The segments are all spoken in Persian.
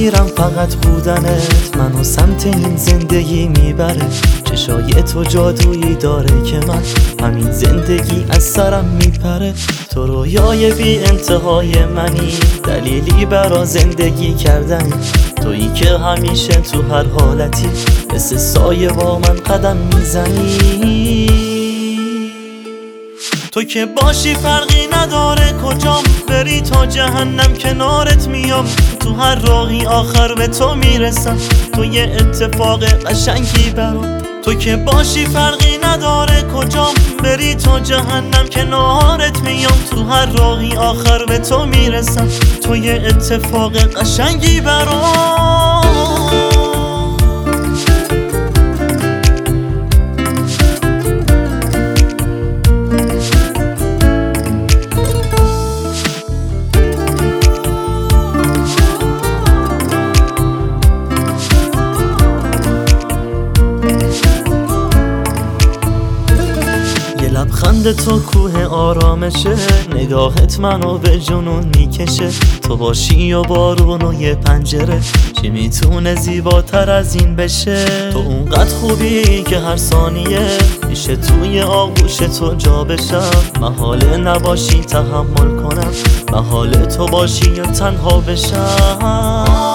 میرم فقط بودنت منو سمت این زندگی میبره. چشای تو جادویی داره که من همین زندگی از سرم میپره. تو رویای بی انتهای منی، دلیلی برا زندگی کردنی. تویی که همیشه تو هر حالتی مثل سایه با من قدم میزنی. تو که باشی فرقی نداره کجام بری، تا جهنم کنارت میام. تو هر راهی آخر به تو میرسم، تو یه اتفاق قشنگی برام. تو که باشی فرقی نداره کجام بری، تا جهنم کنارت میام. تو هر راهی آخر به تو میرسم، تو یه اتفاق قشنگی برام. لبخند تو کوه آرامشه، نگاهت منو به جنون میکشه. تو باشی و بارون و یه پنجره، چی میتونه زیباتر از این بشه؟ تو اونقدر خوبی که هر ثانیه میشه توی آغوش تو جا بشم. محاله نباشی تحمل کنم، محاله تو باشی یا تنها بشم.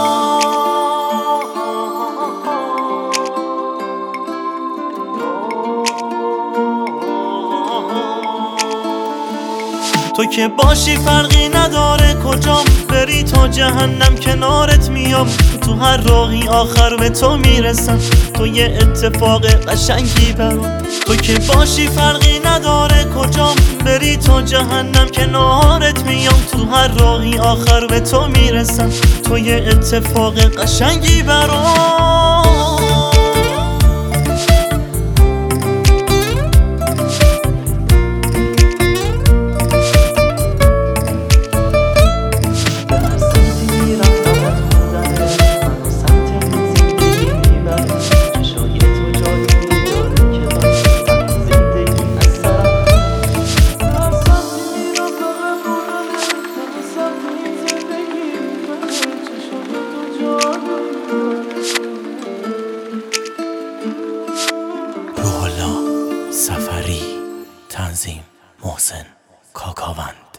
تو که باشی فرقی نداره کجام بری، تا جهنم کنارت میام. تو هر راهی آخر به تو میرسم، تو یه اتفاق قشنگی برام. تو که باشی فرقی نداره کجام بری، تا جهنم کنارت میام. تو هر راهی آخر به تو میرسم، تو یه اتفاق قشنگی برام. روح الله سفری، تنظیم محسن کاکاوند.